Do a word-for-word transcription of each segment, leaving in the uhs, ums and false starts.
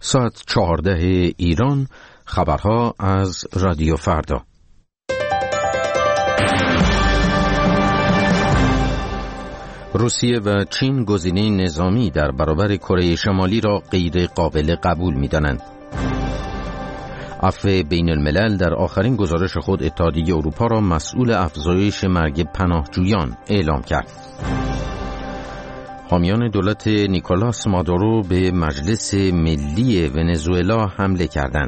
ساعت چهارده ایران، خبرها از رادیو فردا. روسیه و چین گزینه نظامی در برابر کره شمالی را غیر قابل قبول می‌دانند. عفو بین الملل در آخرین گزارش خود اتحادیه اروپا را مسئول افزایش مرگ پناهجویان اعلام کرد. حامیان دولت نیکولاس مادورو به مجلس ملی ونزوئلا حمله کردند.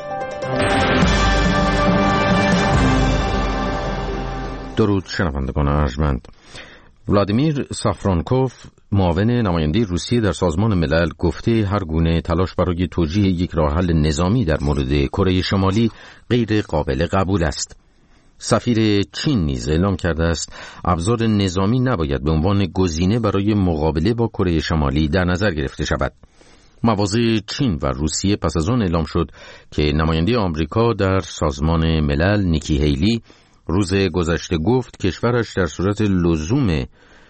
درود شنوندگان ارجمند. ولادیمیر سافرانکوف، معاون نماینده روسیه در سازمان ملل، گفته هر گونه تلاش برای توجیه یک راه حل نظامی در مورد کره شمالی غیر قابل قبول است. سفیر چین نیز اعلام کرده است ابزار نظامی نباید به عنوان گزینه برای مقابله با کره شمالی در نظر گرفته شود. مواضع چین و روسیه پس از آن اعلام شد که نماینده آمریکا در سازمان ملل نیکی هیلی روز گذشته گفت کشورش در صورت لزوم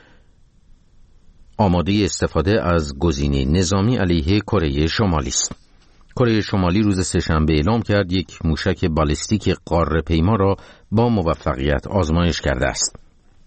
آماده استفاده از گزینه نظامی علیه کره شمالی است. کره شمالی روز سه‌شنبه اعلام کرد یک موشک بالستیک قاره‌پیما را با موفقیت آزمایش کرده است.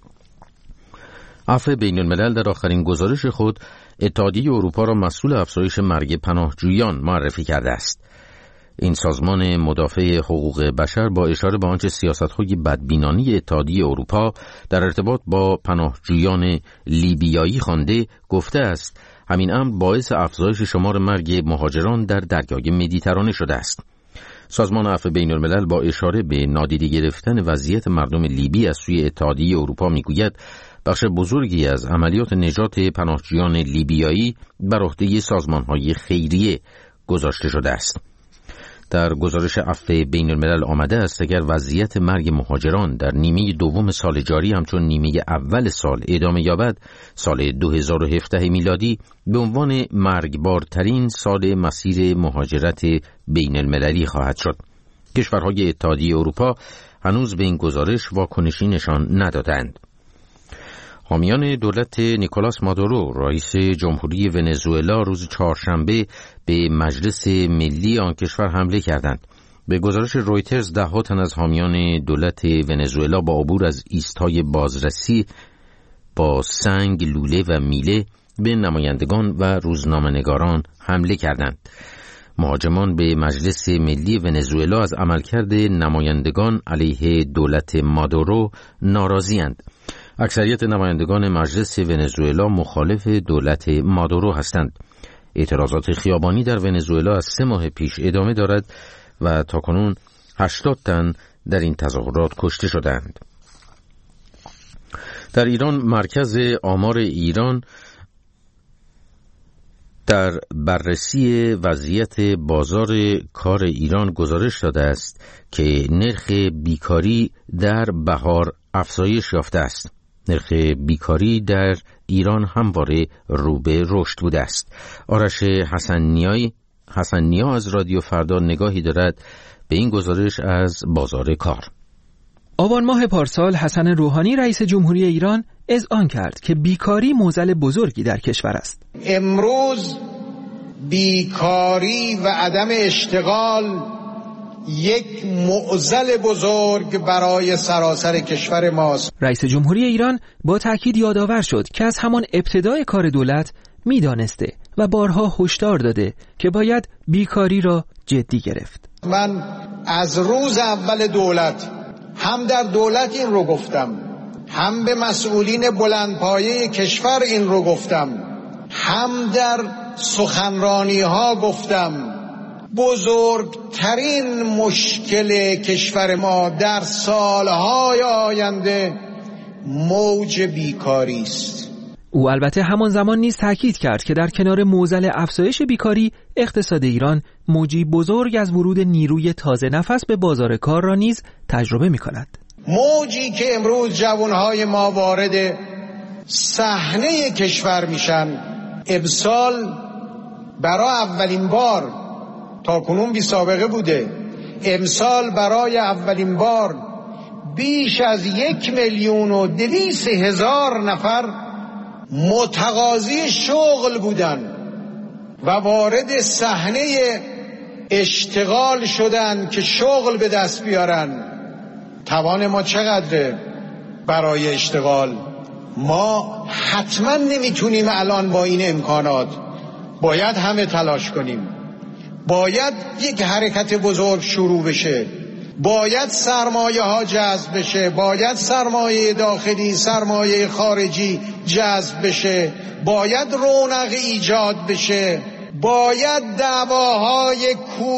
عفو بین الملل در آخرین گزارش خود اتحادیه اروپا را مسئول افزایش مرگ پناهجویان معرفی کرده است. این سازمان مدافع حقوق بشر با اشاره به آنچه سیاست‌های بدبینانه اتحادیه اروپا در ارتباط با پناهجویان لیبیایی خوانده، گفته است همین امر باعث افزایش شمار مرگ مهاجران در دریای مدیترانه شده است. سازمان عفو بین الملل با اشاره به نادیده گرفتن وضعیت مردم لیبی از سوی اتحادیه اروپا میگوید بخش بزرگی از عملیات نجات پناهجویان لیبیایی بر عهده سازمان‌های خیریه گذاشته شده است. در گزارش عفو بین الملل آمده است اگر وضعیت مرگ مهاجران در نیمه دوم سال جاری همچون نیمه اول سال ادامه یابد، سال دو هزار و هفده میلادی به عنوان مرگبارترین سال مسیر مهاجرت بین المللی خواهد شد. کشورهای اتحادیه اروپا هنوز به این گزارش واکنشی نشان ندادند. حامیان دولت نیکولاس مادورو، رئیس جمهوری ونزوئلا، روز چهارشنبه به مجلس ملی آن کشور حمله کردند. به گزارش رویترز ده‌ها تن از حامیان دولت ونزوئلا با عبور از ایست‌های بازرسی با سنگ، لوله و میله به نمایندگان و روزنامه‌نگاران حمله کردند. مهاجمان به مجلس ملی ونزوئلا از عملکرد نمایندگان علیه دولت مادورو ناراضی‌اند. اکثریت نمایندگان مجلس ونزوئلا مخالف دولت مادورو هستند. اعتراضات خیابانی در ونزوئلا از سه ماه پیش ادامه دارد و تاکنون هشتاد تن در این تظاهرات کشته شدند. در ایران مرکز آمار ایران در بررسی وضعیت بازار کار ایران گزارش داده است که نرخ بیکاری در بهار افزایش یافته است. نرخ بیکاری در ایران همواره رو به رشد بوده است. آرش حسن‌نیایی حسن‌نیا از رادیو فردا نگاهی دارد به این گزارش از بازار کار. آبان ماه پارسال حسن روحانی رئیس جمهوری ایران اذعان کرد که بیکاری معضل بزرگی در کشور است. امروز بیکاری و عدم اشتغال یک معضل بزرگ برای سراسر کشور ماست. رئیس جمهوری ایران با تأکید یادآور شد که از همان ابتدای کار دولت می‌دانسته و بارها هشدار داده که باید بیکاری را جدی گرفت. من از روز اول دولت هم در دولت این رو گفتم، هم به مسئولین بلندپایه کشور این رو گفتم، هم در سخنرانی ها گفتم بزرگترین مشکل کشور ما در سالهای آینده موج بیکاری است. او البته همان زمان نیز تاکید کرد که در کنار معضل افزایش بیکاری، اقتصاد ایران موجی بزرگ از ورود نیروی تازه نفس به بازار کار را نیز تجربه می کند. موجی که امروز جوانهای ما وارد صحنه کشور میشن. امسال برای اولین بار، تا کنون بی سابقه بوده، امسال برای اولین بار بیش از یک میلیون و دویست هزار نفر متقاضی شغل بودن. و وارد صحنه اشتغال شدن که شغل به دست بیارن. توان ما چقدره برای اشتغال؟ ما حتما نمیتونیم الان با این امکانات، باید همه تلاش کنیم، باید یک حرکت بزرگ شروع بشه، باید سرمایه ها جذب بشه، باید سرمایه داخلی سرمایه خارجی جذب بشه، باید رونق ایجاد بشه، باید دعواهای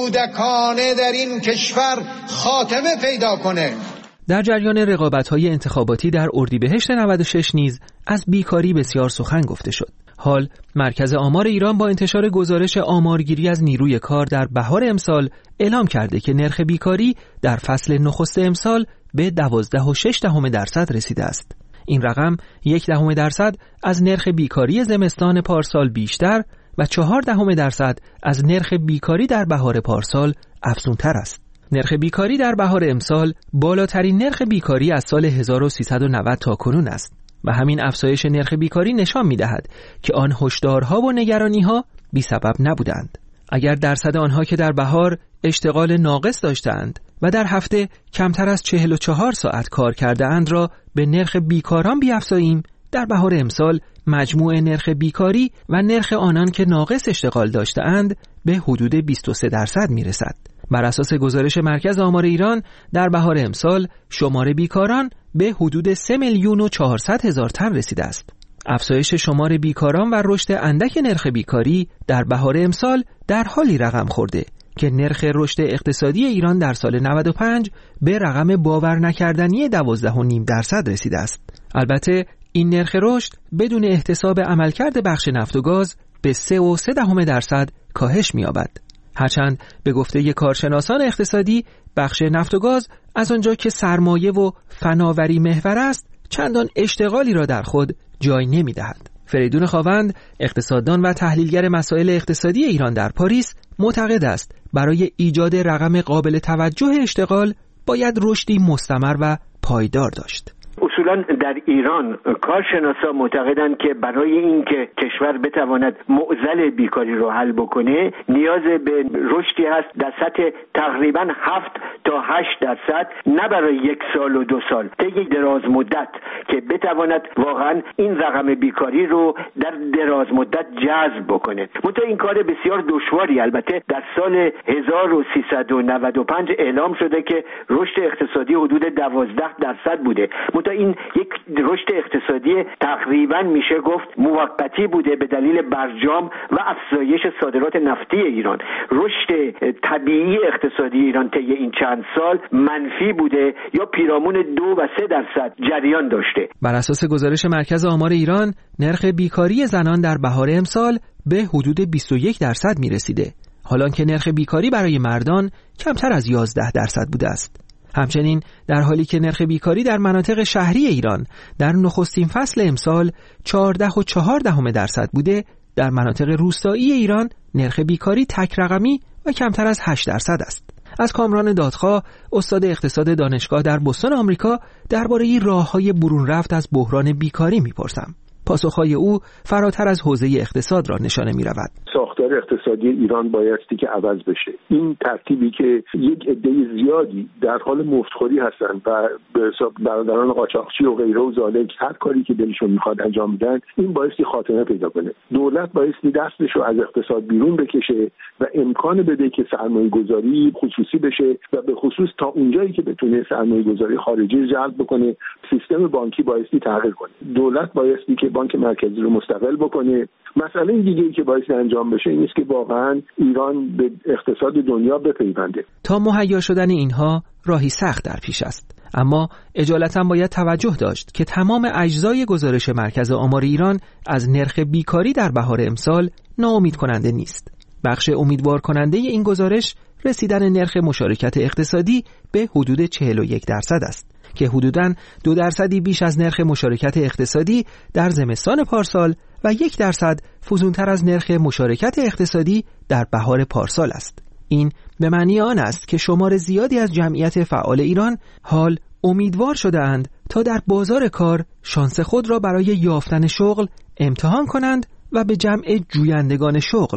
کودکانه در این کشور خاتمه پیدا کنه. در جریان رقابت‌های انتخاباتی در اردیبهشت نود و شش نیز از بیکاری بسیار سخن گفته شد. حال مرکز آمار ایران با انتشار گزارش آمارگیری از نیروی کار در بهار امسال اعلام کرده که نرخ بیکاری در فصل نخست امسال به دوازده و شش دهم درصد رسیده است. این رقم یک دهم درصد از نرخ بیکاری زمستان پارسال بیشتر و چهار دهم درصد از نرخ بیکاری در بهار پارسال افزونتر است. نرخ بیکاری در بهار امسال بالاترین نرخ بیکاری از سال هزار و سیصد و نود تا کنون است و همین افزایش نرخ بیکاری نشان می‌دهد که آن هشدارها و نگرانی‌ها بی سبب نبودند. اگر درصد آنها که در بهار اشتغال ناقص داشتند و در هفته کمتر از چهل و چهار ساعت کار کرده اند را به نرخ بیکاران بیافزاییم، در بهار امسال مجموع نرخ بیکاری و نرخ آنان که ناقص اشتغال داشته‌اند به حدود بیست و سه درصد می‌رسد. بر اساس گزارش مرکز آمار ایران در بهار امسال شمار بیکاران به حدود سه میلیون و چهارصد هزار تن رسیده است. افزایش شمار بیکاران و رشد اندک نرخ بیکاری در بهار امسال در حالی رقم خورده که نرخ رشد اقتصادی ایران در سال نود و پنج به رقم باور نکردنی دوازده و نیم درصد رسیده است. البته این نرخ رشد بدون احتساب عملکرد بخش نفت و گاز به سه و سه دهم درصد کاهش می‌یابد. هرچند به گفته کارشناسان اقتصادی بخش نفت و گاز از آنجا که سرمایه و فناوری محور است چندان اشتغالی را در خود جای نمی دهد. فریدون خاوند اقتصاددان و تحلیلگر مسائل اقتصادی ایران در پاریس معتقد است برای ایجاد رقم قابل توجه اشتغال باید رشدی مستمر و پایدار داشت. اصولا در ایران کارشناسا معتقدند که برای اینکه کشور بتواند معضل بیکاری رو حل بکنه نیاز به رشدی هست در سطح تقریبا هفت تا هشت درصد، نه برای یک سال و دو سال، طی دراز مدت، که بتواند واقعا این رقم بیکاری رو در دراز مدت جذب بکنه. منتها این کار بسیار دشواری. البته در سال هزار و سیصد و نود و پنج اعلام شده که رشد اقتصادی حدود دوازده درصد بوده. این یک رشد اقتصادی تقریبا میشه گفت موقتی بوده به دلیل برجام و افزایش صادرات نفتی ایران. رشد طبیعی اقتصادی ایران طی این چند سال منفی بوده یا پیرامون دو و سه درصد جریان داشته. بر اساس گزارش مرکز آمار ایران نرخ بیکاری زنان در بهار امسال به حدود بیست و یک درصد میرسیده، حالان که نرخ بیکاری برای مردان کمتر از یازده درصد بوده است. همچنین در حالی که نرخ بیکاری در مناطق شهری ایران در نخستین فصل امسال چهارده و چهار دهم درصد بوده، در مناطق روستایی ایران نرخ بیکاری تک رقمی و کمتر از هشت درصد است. از کامران دادخواه، استاد اقتصاد دانشگاه در بوستون آمریکا، درباره راه‌های برون رفت از بحران بیکاری می‌پرسم. پاسخهای او فراتر از حوزه اقتصاد را نشانه می‌رود. ساختار اقتصادی ایران بایستی که عوض بشه. این ترتیبی که یک عده زیادی در حال مفتخوری هستند و به حساب برادران قاچاقچی و غیره و ذالک هر کاری که دلشون میخواد انجام بدن، این بایستی خاتمه پیدا کنه. دولت بایستی دستش رو از اقتصاد بیرون بکشه و امکان بده که سرمایه گذاری خصوصی بشه و به خصوص تا اونجایی که بتونه سرمایه گذاری خارجی جلب بکنه. سیستم بانکی بایستی تغییر کنه. دولت بایستی که بانک مرکزی رو مستقل بکنه. مسئله دیگه‌ای که باعث انجام بشه این است که واقعا ایران به اقتصاد دنیا بپیونده. تا مهیا شدن اینها راهی سخت در پیش است، اما اجالتا باید توجه داشت که تمام اجزای گزارش مرکز آمار ایران از نرخ بیکاری در بهار امسال ناامید کننده نیست. بخش امیدوار کننده این گزارش رسیدن نرخ مشارکت اقتصادی به حدود چهل و یک درصد است که حدوداً دو درصدی بیش از نرخ مشارکت اقتصادی در زمستان پارسال و یک درصد فزونتر از نرخ مشارکت اقتصادی در بهار پارسال است. این به معنی آن است که شمار زیادی از جمعیت فعال ایران حال امیدوار شده اند تا در بازار کار شانس خود را برای یافتن شغل امتحان کنند و به جمع جویندگان شغل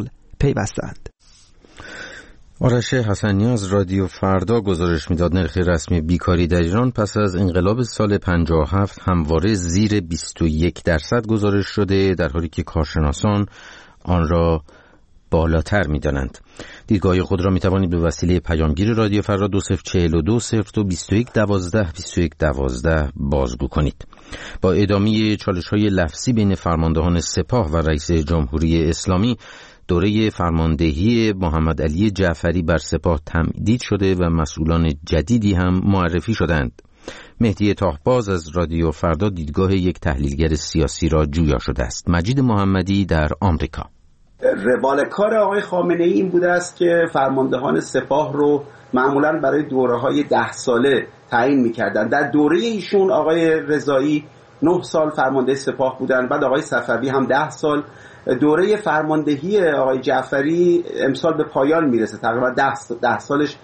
پیوستند. آرش حسنی از رادیو فردا گزارش میداد نرخ رسمی بیکاری در ایران پس از انقلاب سال پنجاه و هفت همواره زیر بیست و یک درصد گزارش شده، در حالی که کارشناسان آن را بالاتر می‌دانند. دیدگاه خود را می‌توانید به وسیله پیامگیر رادیو فردا دو صفر چهل و دو صفر دو بیست و یک دوازده بیست و یک دوازده بازگو کنید. با ادامه چالش‌های لفظی بین فرماندهان سپاه و رئیس جمهوری اسلامی، دوره فرماندهی محمد علی جعفری بر سپاه تمدید شده و مسئولان جدیدی هم معرفی شدند. مهدی تاهباز از رادیو فردا دیدگاه یک تحلیلگر سیاسی را جویا شده است. مجید محمدی در آمریکا. روال کار آقای خامنه‌ای این بوده است که فرماندهان سپاه رو معمولاً برای دوره‌های ده ساله تعیین می‌کردند. در دوره ایشون آقای رضایی نه سال فرمانده سپاه بودند، بعد آقای صفوی هم ده سال. دوره فرماندهی آقای جعفری امسال به پایان میرسه، تقریبا ده, ده سالش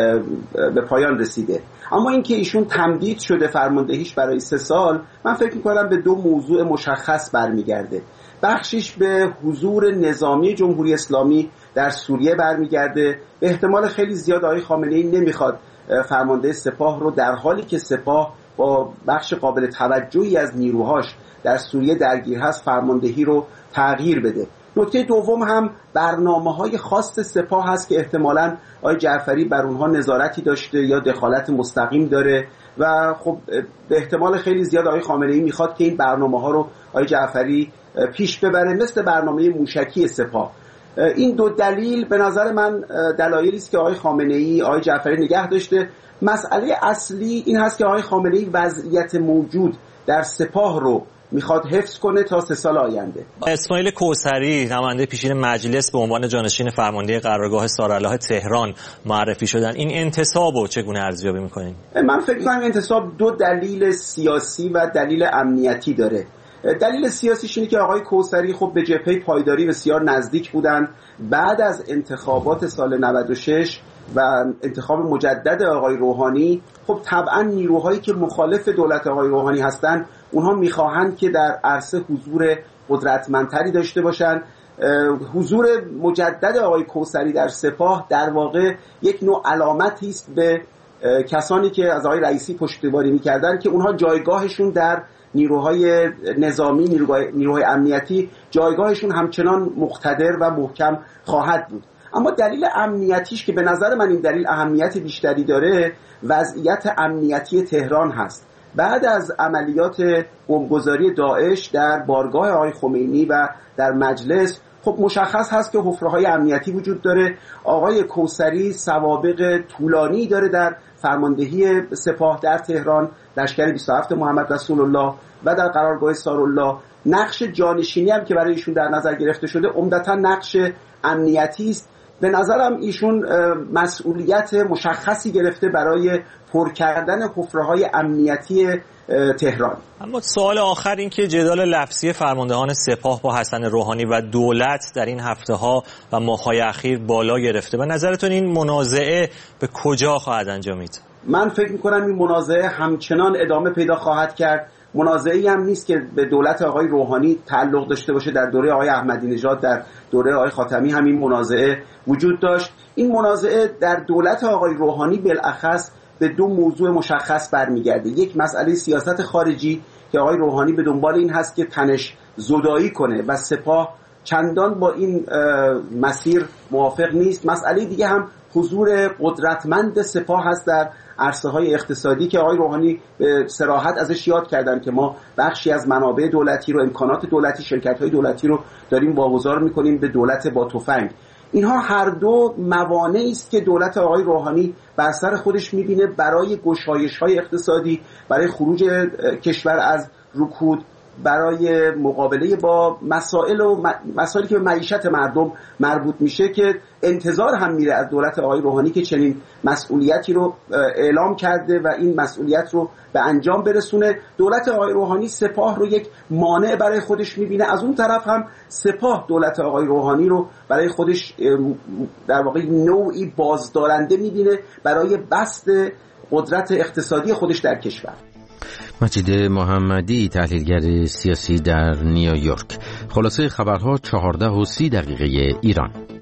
به پایان رسیده. اما اینکه ایشون تمدید شده فرماندهیش برای سه سال، من فکر می‌کنم به دو موضوع مشخص برمیگرده. بخشش به حضور نظامی جمهوری اسلامی در سوریه برمیگرده. به احتمال خیلی زیاد آقای خامنه‌ای نمیخواد فرمانده سپاه رو در حالی که سپاه با بخش قابل توجهی از نیروهاش در سوریه درگیر هست فرماندهی رو تغییر بده. نکته دوم هم برنامه‌های خاص سپاه هست که احتمالاً آقای جعفری بر اونها نظارتی داشته یا دخالت مستقیم داره و خب به احتمال خیلی زیاد آقای خامنه‌ای میخواد که این برنامه‌ها رو آقای جعفری پیش ببره، مثل برنامه موشکی سپاه. این دو دلیل به نظر من دلایلی است که آقای خامنه‌ای آقای جعفری نگه داشته. مسئله اصلی این هست که آقای خامنه‌ای وضعیت موجود در سپاه رو میخواد حفظ کنه تا سه سال آینده. اسماعیل کوثری نماینده پیشین مجلس به عنوان جانشین فرمانده قرارگاه سارالله تهران معرفی شدن. این انتصابو چگونه ارزیابی میکنین؟ من فکر می‌کنم انتصاب دو دلیل سیاسی و دلیل امنیتی داره. دلیل سیاسیش اینه که آقای کوثری خب به جبهه پایداری بسیار نزدیک بودن. بعد از انتخابات سال نود و شش و انتخاب مجدد آقای روحانی، خب طبعا نیروهایی که مخالف دولت آقای روحانی هستن اونها میخواهند که در عرصه حضور قدرتمندتری داشته باشن. حضور مجدد آقای کوثری در سپاه در واقع یک نوع علامتی است به کسانی که از آقای رئیسی پشتیبانی میکردن که اونها جایگاهشون در نیروهای نظامی، نیروهای, نیروهای امنیتی جایگاهشون همچنان مقتدر و محکم خواهد بود. اما دلیل امنیتیش که به نظر من این دلیل اهمیت بیشتری داره، وضعیت امنیتی تهران هست. بعد از عملیات بمبگذاری داعش در بارگاه آقای خمینی و در مجلس، خب مشخص هست که حفره‌های امنیتی وجود داره. آقای کوثری سوابق طولانی داره در فرماندهی سپاه در تهران، لشکر بیست و هفت محمد رسول الله و در قرارگاه سارالله. نقش جانشینی هم که برای ایشون در نظر گرفته شده عمدتاً نقش امنیتی است. به نظرم ایشون مسئولیت مشخصی گرفته برای پر کردن حفره‌های امنیتی تهران. اما سوال آخر این که جدال لفظی فرماندهان سپاه با حسن روحانی و دولت در این هفته‌ها و ماه‌های اخیر بالا گرفته. به نظرتون این منازعه به کجا خواهد انجامید؟ من فکر می‌کنم این منازعه همچنان ادامه پیدا خواهد کرد. منازعه‌ای هم نیست که به دولت آقای روحانی تعلق داشته باشه. در دوره آقای احمدی نژاد، در دوره آقای خاتمی هم این منازعه وجود داشت. این منازعه در دولت آقای روحانی بالاخص به دو موضوع مشخص برمیگرده. یک مسئله سیاست خارجی که آقای روحانی به دنبال این هست که تنش زدایی کنه و سپاه چندان با این مسیر موافق نیست. مسئله دیگه هم حضور قدرتمند سپاه هست در عرصه های اقتصادی که آقای روحانی به صراحت ازش یاد کردن که ما بخشی از منابع دولتی رو، امکانات دولتی، شرکت های دولتی رو داریم واگذار میکنیم به دولت با تفنگ. اینها هر دو موانعی است که دولت آقای روحانی بر سر خودش میبینه برای گشایش های اقتصادی، برای خروج کشور از رکود، برای مقابله با مسائل و مسائلی که به معیشت مردم مربوط میشه، که انتظار هم میره از دولت آقای روحانی که چنین مسئولیتی رو اعلام کرده و این مسئولیت رو به انجام برسونه. دولت آقای روحانی سپاه رو یک مانع برای خودش میبینه، از اون طرف هم سپاه دولت آقای روحانی رو برای خودش در واقع نوعی بازدارنده میبینه برای بسط قدرت اقتصادی خودش در کشور. مجید محمدی، تحلیلگر سیاسی در نیویورک. خلاصه خبرها چهارده و سی دقیقه ایران.